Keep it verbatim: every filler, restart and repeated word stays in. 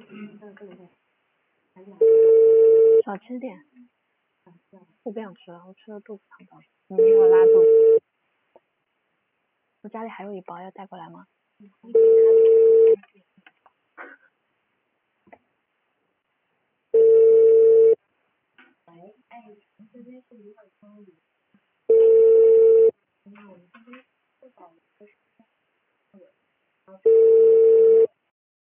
少吃点。我不想吃了，我吃了肚子疼到。你给我拉肚子。我家里还有一包，要带过来吗？ 喂，哎，这边是李伟聪。